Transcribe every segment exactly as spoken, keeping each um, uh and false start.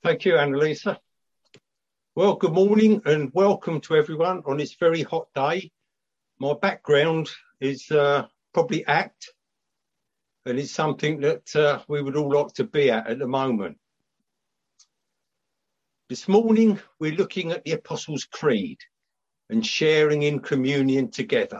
Thank you, Annalisa. Well, good morning and welcome to everyone on this very hot day. My background is uh, probably ACT, and it's something that uh, we would all like to be at at the moment. This morning, we're looking at the Apostles' Creed and sharing in communion together.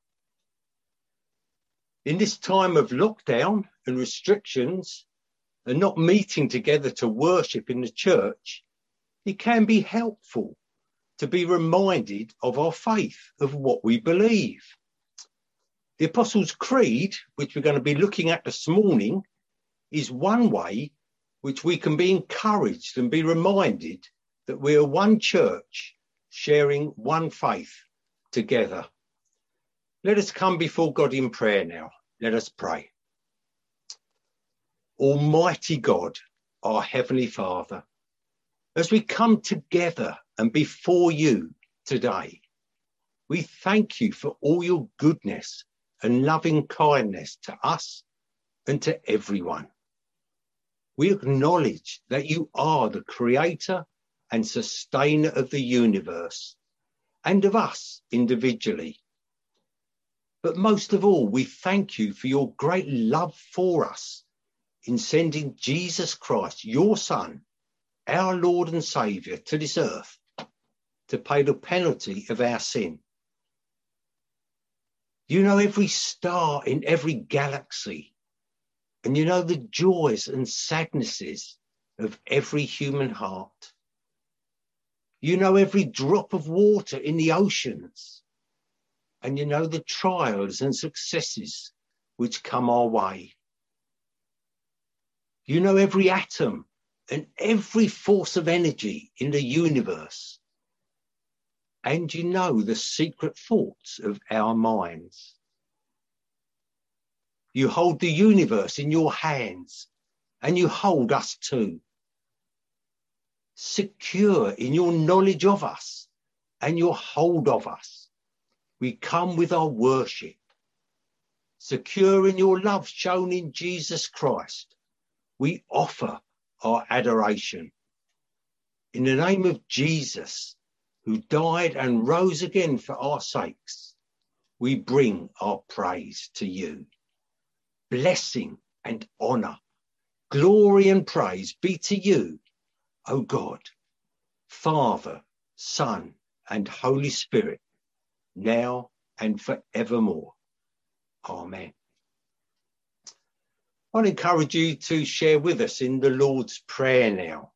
In this time of lockdown and restrictions, and not meeting together to worship in the church, it can be helpful to be reminded of our faith, of what we believe. The Apostles' Creed, which we're going to be looking at this morning, is one way which we can be encouraged and be reminded that we are one church sharing one faith together. Let us come before God in prayer now. Let us pray. Almighty God, our Heavenly Father, as we come together and before you today, we thank you for all your goodness and loving kindness to us and to everyone. We acknowledge that you are the creator and sustainer of the universe and of us individually. But most of all, we thank you for your great love for us in sending Jesus Christ, your Son, our Lord and Saviour, to this earth to pay the penalty of our sin. You know every star in every galaxy, and you know the joys and sadnesses of every human heart. You know every drop of water in the oceans, and you know the trials and successes which come our way. You know every atom and every force of energy in the universe. And you know the secret thoughts of our minds. You hold the universe in your hands, and you hold us too. Secure in your knowledge of us and your hold of us, we come with our worship. Secure in your love shown in Jesus Christ, we offer our adoration. In the name of Jesus, who died and rose again for our sakes, we bring our praise to you. Blessing and honour, glory and praise be to you, O God, Father, Son, and Holy Spirit, now and forevermore. Amen. I'd encourage you to share with us in the Lord's Prayer now.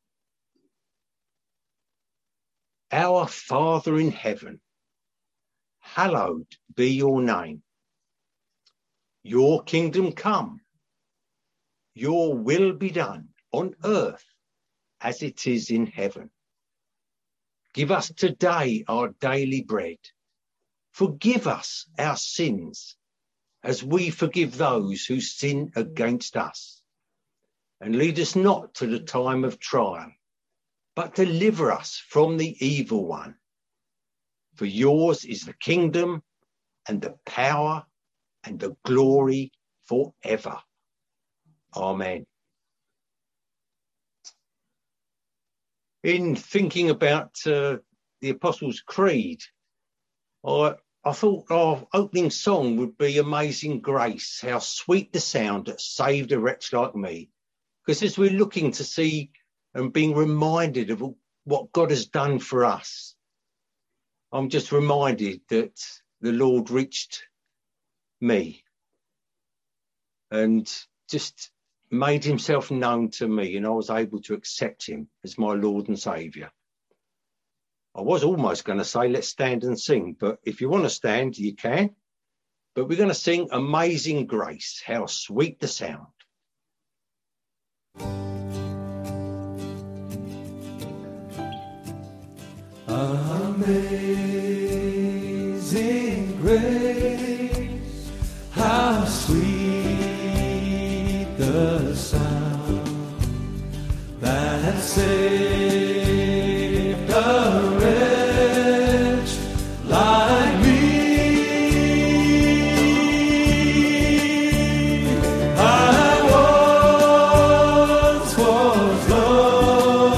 Our Father in heaven, hallowed be your name. Your kingdom come. Your will be done on earth as it is in heaven. Give us today our daily bread. Forgive us our sins, as we forgive those who sin against us. And lead us not to the time of trial, but deliver us from the evil one. For yours is the kingdom and the power and the glory forever. Amen. In thinking about uh, the Apostles' Creed, I I thought our opening song would be Amazing Grace, how sweet the sound that saved a wretch like me. Because as we're looking to see and being reminded of what God has done for us, I'm just reminded that the Lord reached me and just made himself known to me, and I was able to accept him as my Lord and Saviour. I was almost going to say, let's stand and sing, but if you want to stand, you can. But we're going to sing Amazing Grace, how sweet the sound. Amazing grace, how sweet the sound that saved a wretch like me. I once was lost,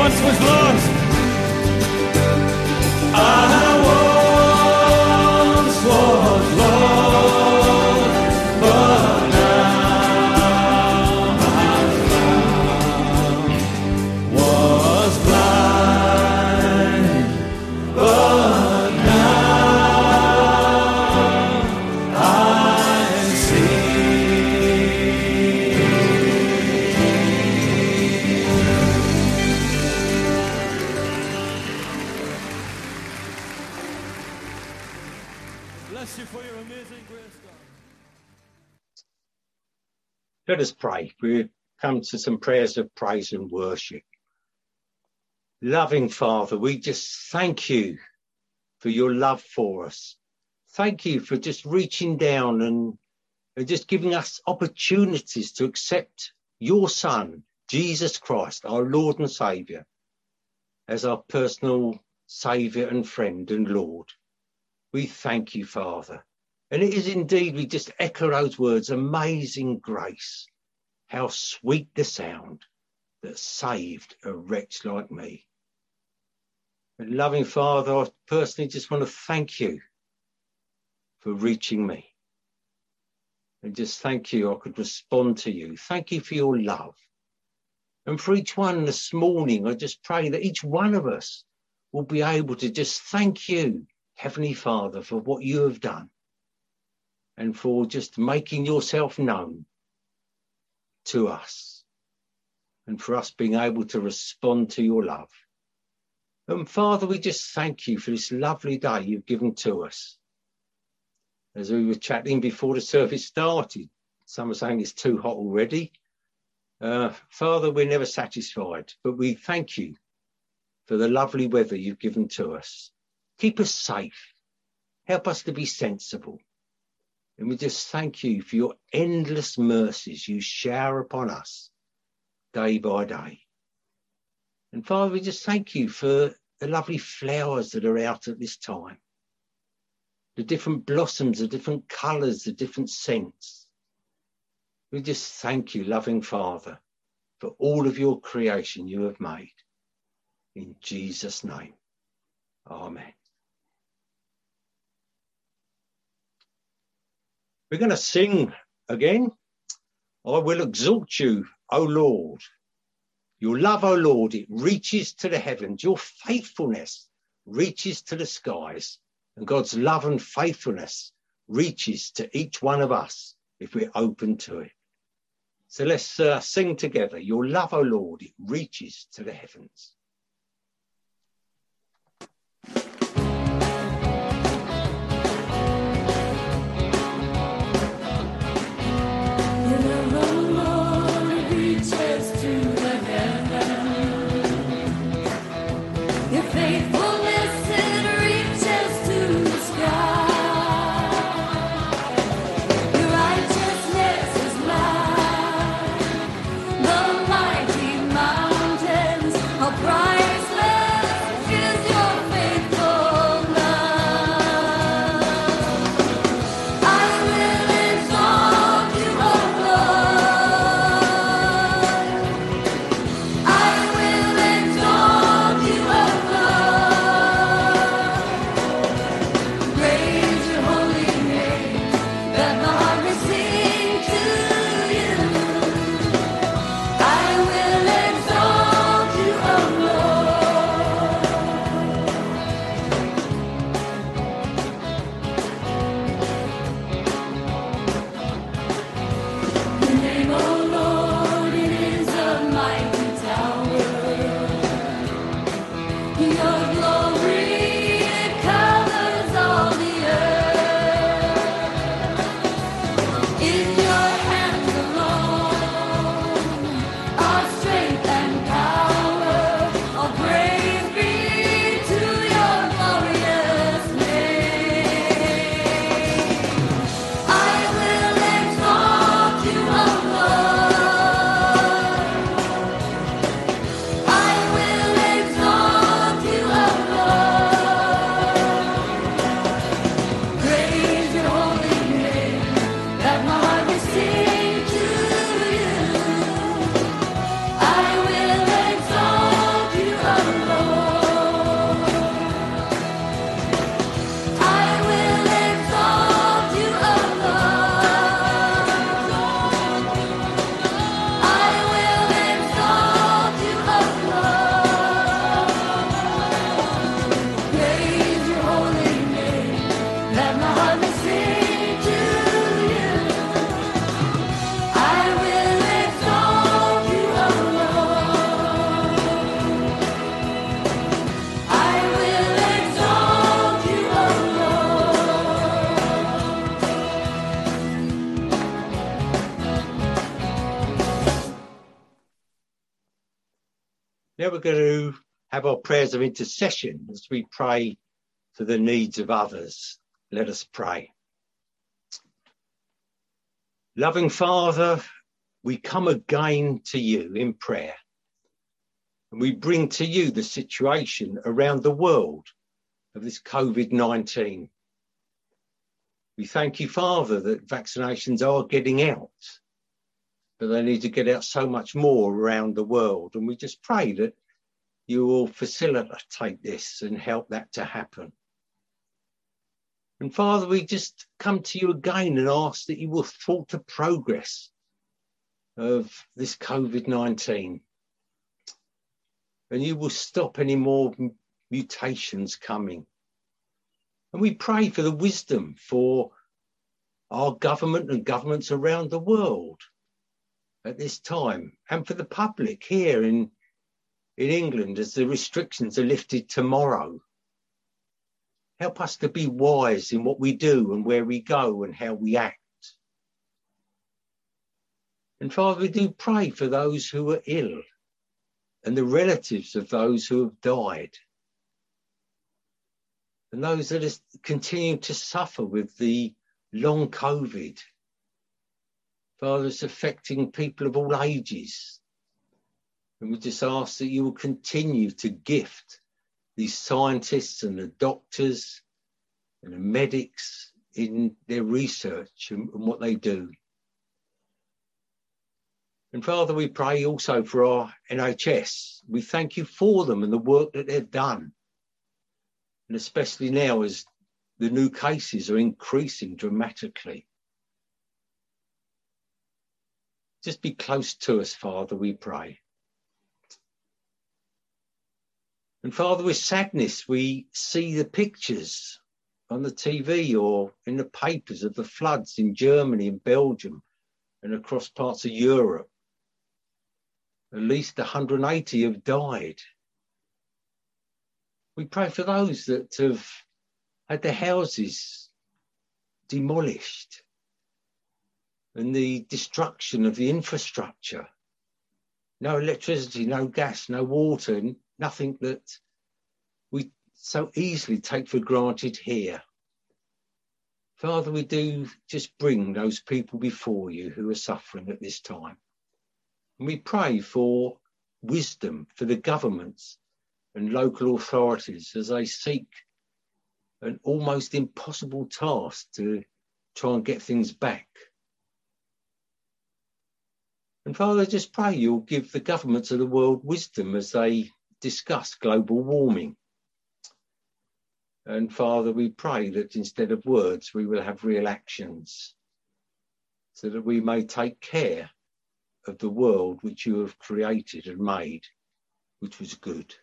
once was lost. I once was lost, but now I'm found. Was blind, but now I see. Bless you for your amazing grace, God. Let us pray. We come to some prayers of praise and worship. Loving Father, we just thank you for your love for us. Thank you for just reaching down and, and just giving us opportunities to accept your Son, Jesus Christ, our Lord and Saviour, as our personal Saviour and friend and Lord. We thank you, Father. And it is indeed, we just echo those words, amazing grace. How sweet the sound that saved a wretch like me. And loving Father, I personally just want to thank you for reaching me. And just thank you I could respond to you. Thank you for your love. And for each one this morning, I just pray that each one of us will be able to just thank you, Heavenly Father, for what you have done and for just making yourself known to us and for us being able to respond to your love. And Father, we just thank you for this lovely day you've given to us. As we were chatting before the service started, some are saying it's too hot already. Uh, Father, we're never satisfied, but we thank you for the lovely weather you've given to us. Keep us safe. Help us to be sensible. And we just thank you for your endless mercies you shower upon us day by day. And Father, we just thank you for the lovely flowers that are out at this time. The different blossoms, the different colours, the different scents. We just thank you, loving Father, for all of your creation you have made. In Jesus' name, amen. We're going to sing again. I will exalt you, O Lord. Your love, O Lord, it reaches to the heavens. Your faithfulness reaches to the skies. And God's love and faithfulness reaches to each one of us if we're open to it. So let's uh, sing together. Your love, O Lord, it reaches to the heavens. Bright we're going to have our prayers of intercession as we pray for the needs of others. Let us pray. Loving Father, we come again to you in prayer, and we bring to you the situation around the world of this COVID nineteen. We thank you, Father, that vaccinations are getting out, but they need to get out so much more around the world. And we just pray that you will facilitate this and help that to happen. And Father, we just come to you again and ask that you will thwart the progress of this COVID nineteen. And you will stop any more mutations coming. And we pray for the wisdom for our government and governments around the world at this time, and for the public here in, in England as the restrictions are lifted tomorrow. Help us to be wise in what we do and where we go and how we act. And Father, we do pray for those who are ill and the relatives of those who have died, and those that are continuing to suffer with the long COVID. Father, it's affecting people of all ages. And we just ask that you will continue to gift these scientists and the doctors and the medics in their research and, and what they do. And Father, we pray also for our N H S. We thank you for them and the work that they've done. And especially now as the new cases are increasing dramatically. Just be close to us, Father, we pray. And Father, with sadness, we see the pictures on the T V or in the papers of the floods in Germany and Belgium and across parts of Europe. At least one hundred eighty have died. We pray for those that have had their houses demolished and the destruction of the infrastructure. No electricity, no gas, no water, nothing that we so easily take for granted here. Father, we do just bring those people before you who are suffering at this time. And we pray for wisdom for the governments and local authorities as they seek an almost impossible task to try and get things back. And Father, just pray you'll give the governments of the world wisdom as they discuss global warming. And Father, we pray that instead of words, we will have real actions so that we may take care of the world which you have created and made, which was good.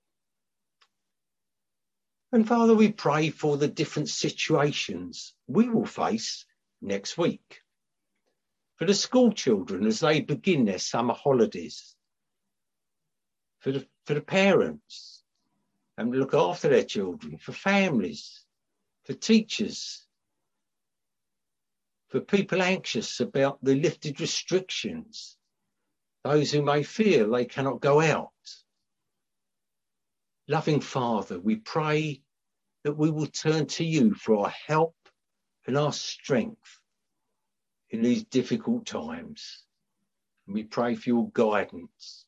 And Father, we pray for the different situations we will face next week. For the school children as they begin their summer holidays. For the, for the parents and look after their children. For families. For teachers. For people anxious about the lifted restrictions. Those who may feel they cannot go out. Loving Father, we pray that we will turn to you for our help and our strength in these difficult times. And we pray for your guidance.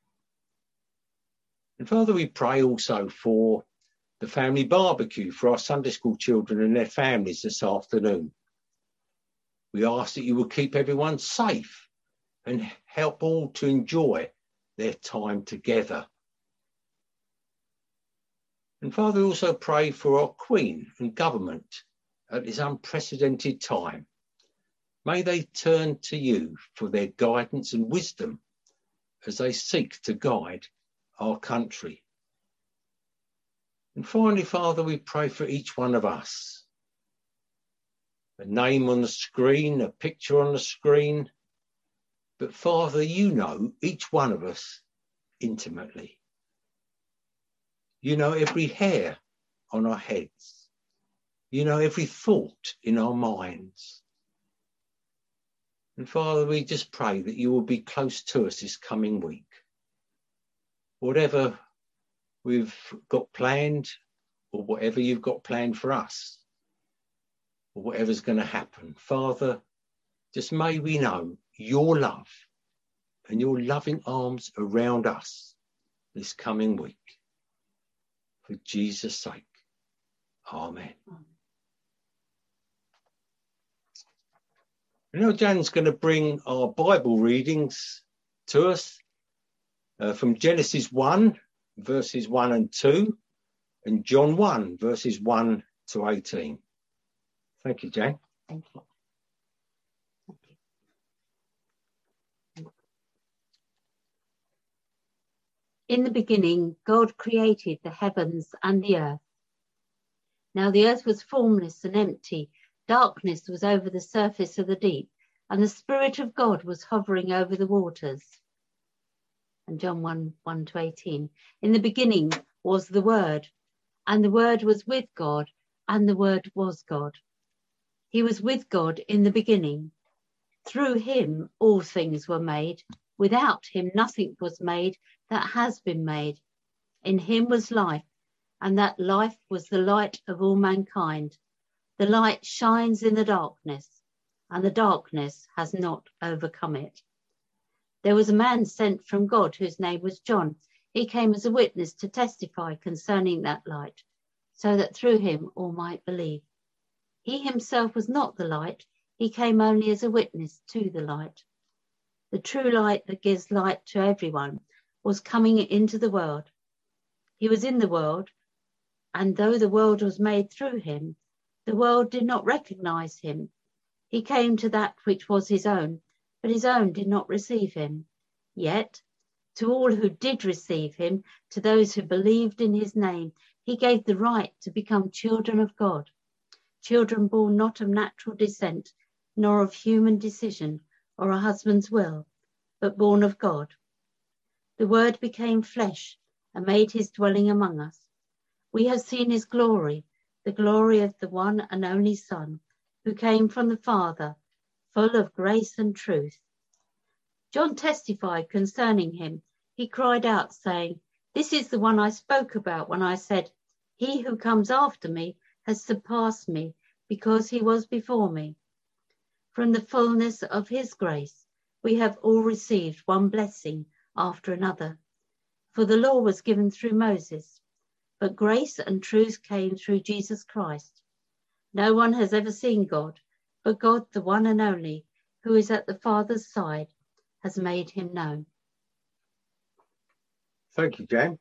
And Father, we pray also for the family barbecue for our Sunday school children and their families this afternoon. We ask that you will keep everyone safe and help all to enjoy their time together. And Father, we also pray for our Queen and government at this unprecedented time. May they turn to you for their guidance and wisdom as they seek to guide our country. And finally, Father, we pray for each one of us. A name on the screen, a picture on the screen. But Father, you know each one of us intimately. You know every hair on our heads. You know every thought in our minds. And Father, we just pray that you will be close to us this coming week. whatever we've got planned, or whatever you've got planned for us, or whatever's going to happen. Father, just may we know your love and your loving arms around us this coming week. For Jesus' sake. Amen. You know, Jan's going to bring our Bible readings to us uh, from Genesis one, verses one and two, and John one, verses one to eighteen. Thank you, Jan. Thank you. Thank you. In the beginning, God created the heavens and the earth. Now the earth was formless and empty. Darkness was over the surface of the deep, and the Spirit of God was hovering over the waters. And John one, one to eighteen. In the beginning was the Word, and the Word was with God, and the Word was God. He was with God in the beginning. Through him all things were made. Without him nothing was made that has been made. In him was life, and that life was the light of all mankind. The light shines in the darkness, and the darkness has not overcome it. There was a man sent from God whose name was John. He came as a witness to testify concerning that light, so that through him all might believe. He himself was not the light. He came only as a witness to the light. The true light that gives light to everyone was coming into the world. He was in the world, and though the world was made through him, the world did not recognize him. He came to that which was his own, but his own did not receive him. Yet, to all who did receive him, to those who believed in his name, he gave the right to become children of God, children born not of natural descent, nor of human decision or a husband's will, but born of God. The Word became flesh and made his dwelling among us. We have seen his glory, the glory of the one and only Son, who came from the Father, full of grace and truth. John testified concerning him. He cried out, saying, "This is the one I spoke about when I said, 'He who comes after me has surpassed me, because he was before me.' From the fullness of his grace, we have all received one blessing after another. For the law was given through Moses, but grace and truth came through Jesus Christ. No one has ever seen God, but God, the one and only, who is at the Father's side, has made him known." Thank you, Jan.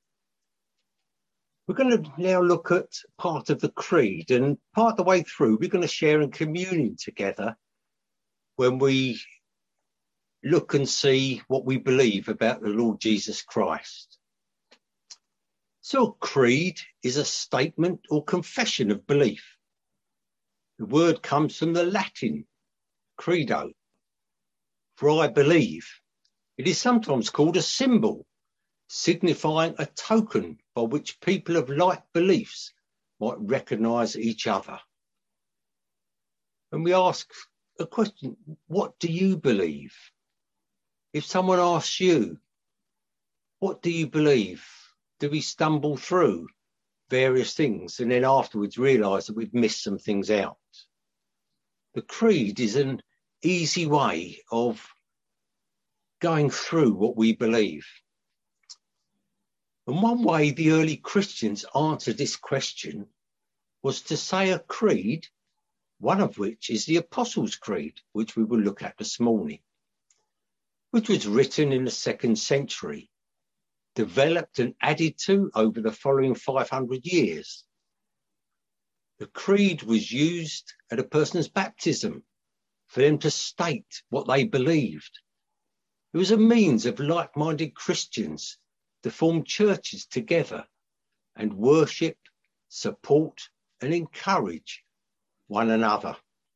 We're going to now look at part of the creed, and part of the way through, we're going to share in communion together when we look and see what we believe about the Lord Jesus Christ. So a creed is a statement or confession of belief. The word comes from the Latin credo, for I believe. It is sometimes called a symbol, signifying a token by which people of like beliefs might recognise each other. And we ask a question, what do you believe? If someone asks you, what do you believe? Do we stumble through various things and then afterwards realise that we've missed some things out? The creed is an easy way of going through what we believe. And one way the early Christians answered this question was to say a creed, one of which is the Apostles' Creed, which we will look at this morning, which was written in the second century, developed and added to over the following five hundred years. The creed was used at a person's baptism for them to state what they believed. It was a means of like-minded Christians to form churches together and worship, support and encourage one another.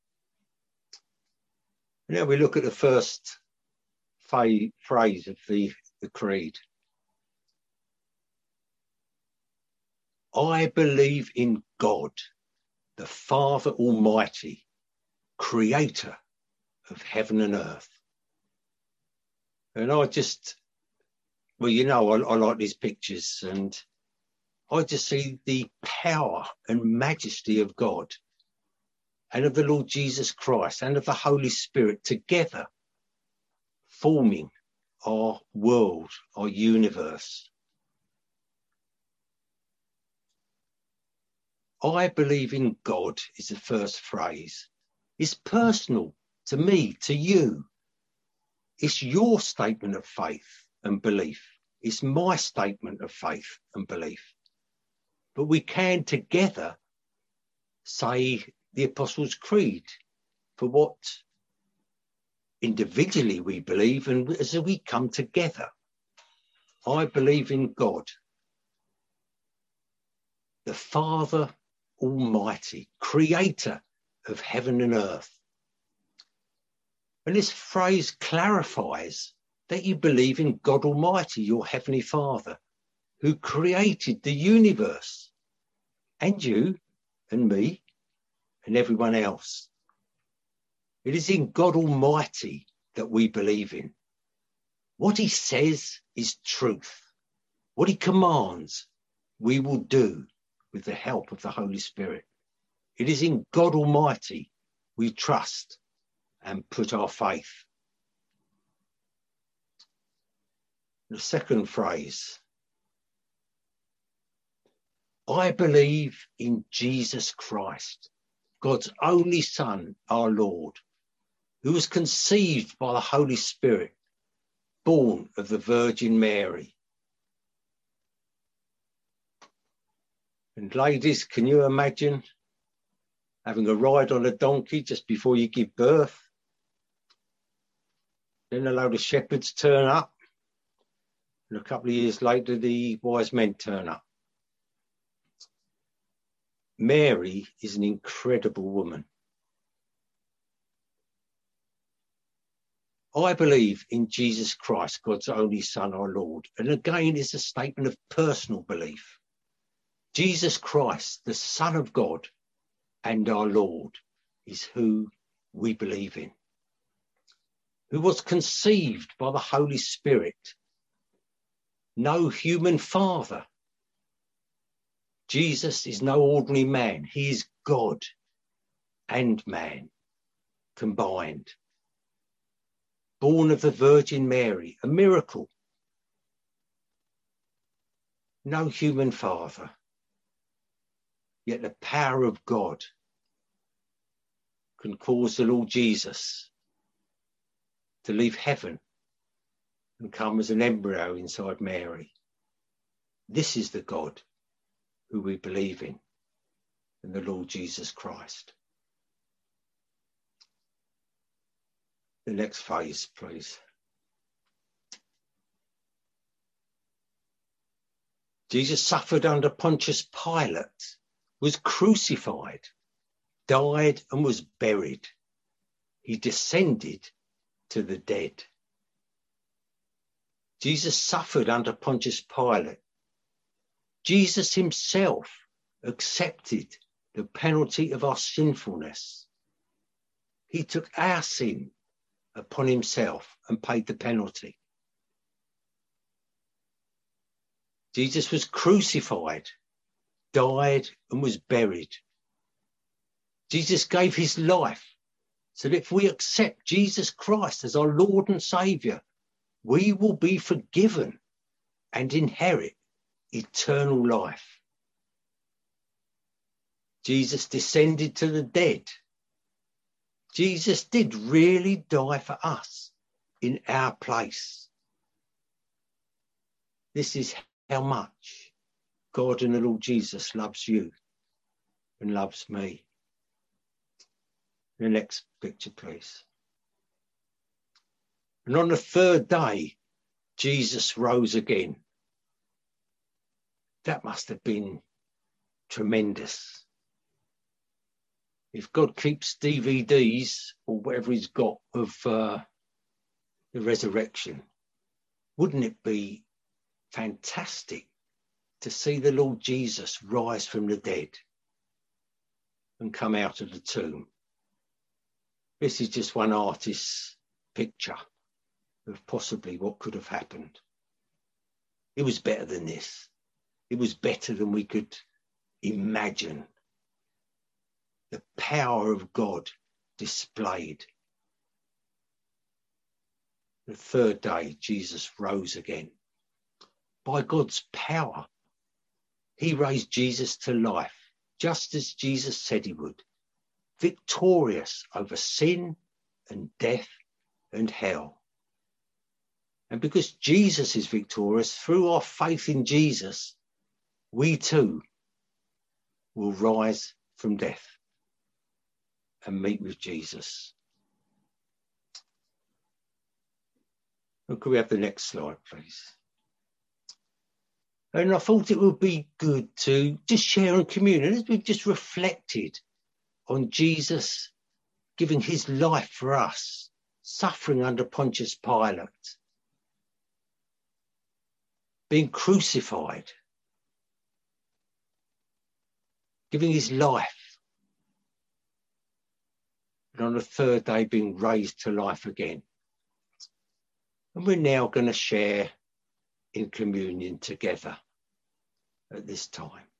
Now we look at the first phrase of the, the creed. I believe in God, the Father Almighty, creator of heaven and earth. And I just well, you know, I, I like these pictures, and I just see the power and majesty of God and of the Lord Jesus Christ and of the Holy Spirit together, forming our world, our universe. I believe in God is the first phrase. It's personal to me, to you. It's your statement of faith and belief. It's my statement of faith and belief. But we can together say the Apostles' Creed for what individually we believe, and as we come together. I believe in God, the Father Almighty, creator of heaven and earth. And this phrase clarifies that you believe in God Almighty, your Heavenly Father, who created the universe, and you and me and everyone else. It is in God Almighty that we believe in. What he says is truth. What he commands, we will do with the help of the Holy Spirit. It is in God Almighty we trust and put our faith. The second phrase, I believe in Jesus Christ, God's only Son, our Lord, who was conceived by the Holy Spirit, born of the Virgin Mary. And ladies, can you imagine having a ride on a donkey just before you give birth? Then a load of shepherds turn up, and a couple of years later, the wise men turn up. Mary is an incredible woman. I believe in Jesus Christ, God's only Son, our Lord. And again, it's a statement of personal belief. Jesus Christ, the Son of God and our Lord, is who we believe in, who was conceived by the Holy Spirit, no human father. Jesus is no ordinary man. He is God and man combined. Born of the Virgin Mary, a miracle. No human father. Yet the power of God can cause the Lord Jesus to leave heaven and come as an embryo inside Mary. This is the God who we believe in, in the Lord Jesus Christ. The next phase, please. Jesus suffered under Pontius Pilate, was crucified, died and was buried. He descended to the dead. Jesus suffered under Pontius Pilate. Jesus himself accepted the penalty of our sinfulness. He took our sin upon himself and paid the penalty. Jesus was crucified, died and was buried. Jesus gave his life so that if we accept Jesus Christ as our Lord and Saviour, we will be forgiven and inherit eternal life. Jesus descended to the dead. Jesus did really die for us in our place. This is how much God and the Lord Jesus loves you and loves me. The next picture, please. And on the third day, Jesus rose again. That must have been tremendous. If God keeps D V Ds or whatever he's got of uh, the resurrection, wouldn't it be fantastic to see the Lord Jesus rise from the dead and come out of the tomb? This is just one artist's picture of possibly what could have happened. It was better than this. It was better than we could imagine. The power of God displayed. The third day, Jesus rose again. By God's power, he raised Jesus to life, just as Jesus said he would, victorious over sin and death and hell. And because Jesus is victorious, through our faith in Jesus, we too will rise from death and meet with Jesus. And could we have the next slide, please? And I thought it would be good to just share in communion, as we've just reflected on Jesus giving his life for us, suffering under Pontius Pilate, being crucified, giving his life, and on the third day being raised to life again. And we're now going to share in communion together at this time.